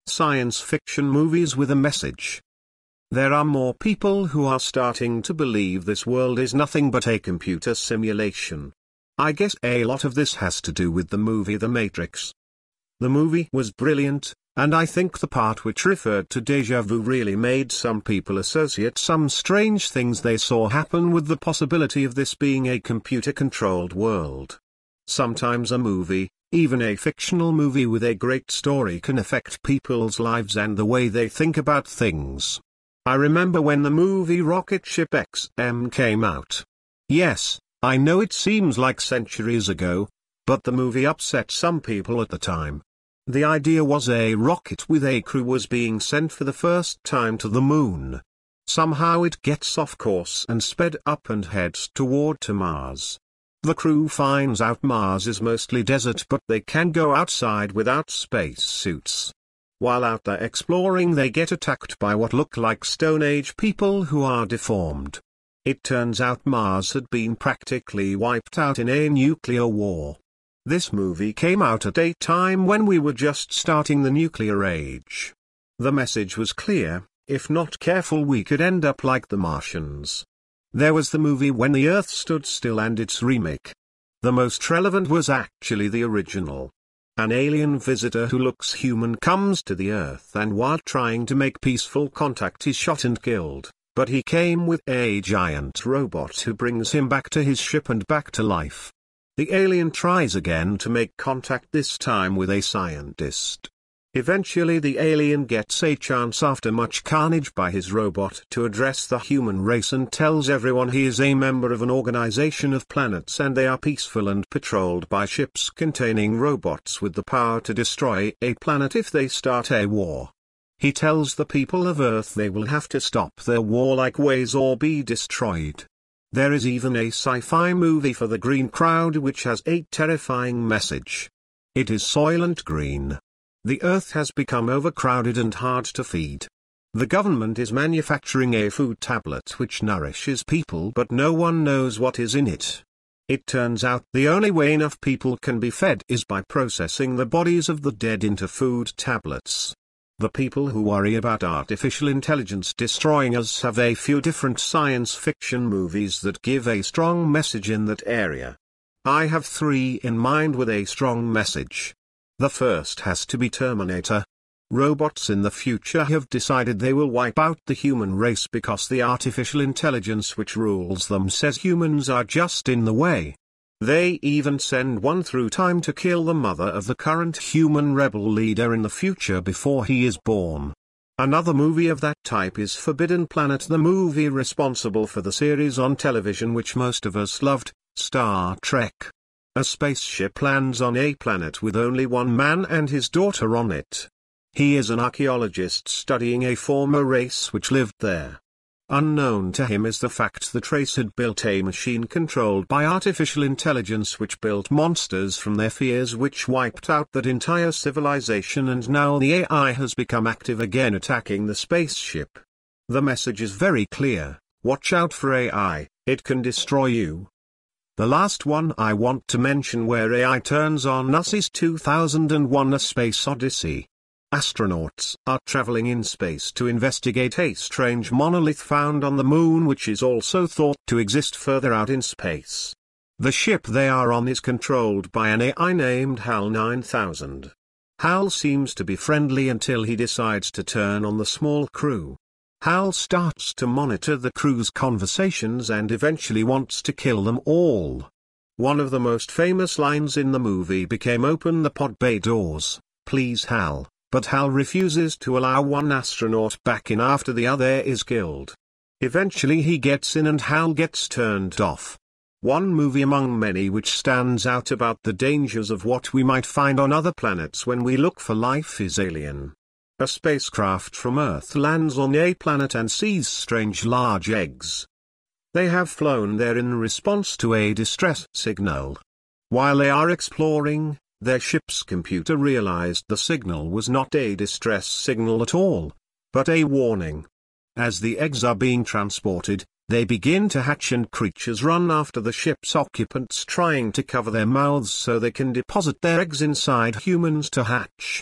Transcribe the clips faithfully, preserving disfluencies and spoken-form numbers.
science fiction movies with a message. There are more people who are starting to believe this world is nothing but a computer simulation. I guess a lot of this has to do with the movie The Matrix. The movie was brilliant, and I think the part which referred to déjà vu really made some people associate some strange things they saw happen with the possibility of this being a computer-controlled world. Sometimes a movie, even a fictional movie with a great story, can affect people's lives and the way they think about things. I remember when the movie Rocket Ship X M came out. Yes, I know it seems like centuries ago, but the movie upset some people at the time. The idea was a rocket with a crew was being sent for the first time to the moon. Somehow it gets off course and sped up and heads toward to Mars. The crew finds out Mars is mostly desert, but they can go outside without space suits. While out there exploring, they get attacked by what look like Stone Age people who are deformed. It turns out Mars had been practically wiped out in a nuclear war. This movie came out at a time when we were just starting the nuclear age. The message was clear: if not careful we could end up like the Martians. There was the movie When the Earth Stood Still and its remake. The most relevant was actually the original. An alien visitor who looks human comes to the Earth and while trying to make peaceful contact is shot and killed, but he came with a giant robot who brings him back to his ship and back to life. The alien tries again to make contact, this time with a scientist. Eventually the alien gets a chance after much carnage by his robot to address the human race and tells everyone he is a member of an organization of planets and they are peaceful and patrolled by ships containing robots with the power to destroy a planet if they start a war. He tells the people of Earth they will have to stop their warlike ways or be destroyed. There is even a sci-fi movie for the green crowd which has a terrifying message. It is Soylent Green. The Earth has become overcrowded and hard to feed. The government is manufacturing a food tablet which nourishes people, but no one knows what is in it. It turns out the only way enough people can be fed is by processing the bodies of the dead into food tablets. The people who worry about artificial intelligence destroying us have a few different science fiction movies that give a strong message in that area. I have three in mind with a strong message. The first has to be Terminator. Robots in the future have decided they will wipe out the human race because the artificial intelligence which rules them says humans are just in the way. They even send one through time to kill the mother of the current human rebel leader in the future before he is born. Another movie of that type is Forbidden Planet, the movie responsible for the series on television which most of us loved, Star Trek. A spaceship lands on a planet with only one man and his daughter on it. He is an archaeologist studying a former race which lived there. Unknown to him is the fact that race had built a machine controlled by artificial intelligence which built monsters from their fears which wiped out that entire civilization, and now the A I has become active again attacking the spaceship. The message is very clear: watch out for A I, it can destroy you. The last one I want to mention where A I turns on us is two thousand one: A Space Odyssey. Astronauts are traveling in space to investigate a strange monolith found on the moon which is also thought to exist further out in space. The ship they are on is controlled by an A I named HAL nine thousand. HAL seems to be friendly until he decides to turn on the small crew. HAL starts to monitor the crew's conversations and eventually wants to kill them all. One of the most famous lines in the movie became "Open the pod bay doors, please HAL," but HAL refuses to allow one astronaut back in after the other is killed. Eventually he gets in and HAL gets turned off. One movie among many which stands out about the dangers of what we might find on other planets when we look for life is Alien. A spacecraft from Earth lands on a planet and sees strange large eggs. They have flown there in response to a distress signal. While they are exploring, their ship's computer realized the signal was not a distress signal at all, but a warning. As the eggs are being transported, they begin to hatch and creatures run after the ship's occupants trying to cover their mouths so they can deposit their eggs inside humans to hatch.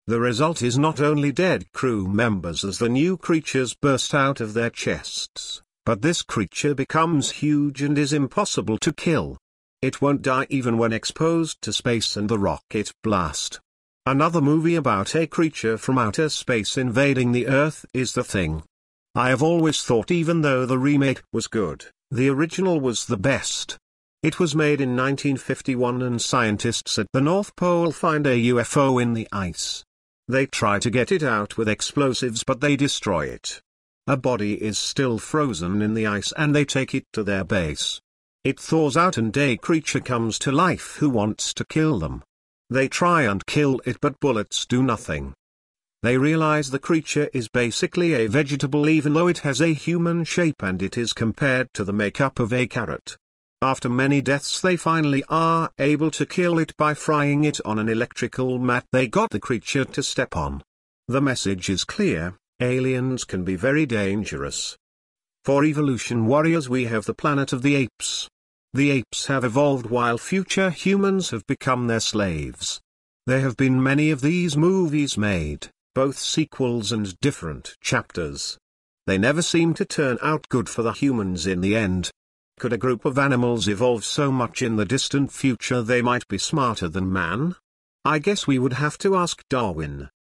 The result is not only dead crew members as the new creatures burst out of their chests, but this creature becomes huge and is impossible to kill. It won't die even when exposed to space and the rocket blast. Another movie about a creature from outer space invading the Earth is The Thing. I have always thought even though the remake was good, the original was the best. It was made in nineteen fifty-one and scientists at the North Pole find a U F O in the ice. They try to get it out with explosives but they destroy it. A body is still frozen in the ice and they take it to their base. It thaws out and a creature comes to life who wants to kill them. They try and kill it but bullets do nothing. They realize the creature is basically a vegetable even though it has a human shape and it is compared to the makeup of a carrot. After many deaths they finally are able to kill it by frying it on an electrical mat they got the creature to step on. The message is clear, aliens can be very dangerous. For evolution warriors we have the planet of the apes. The apes have evolved while future humans have become their slaves. There have been many of these movies made, both sequels and different chapters. They never seem to turn out good for the humans in the end. Could a group of animals evolve so much in the distant future they might be smarter than man? I guess we would have to ask Darwin.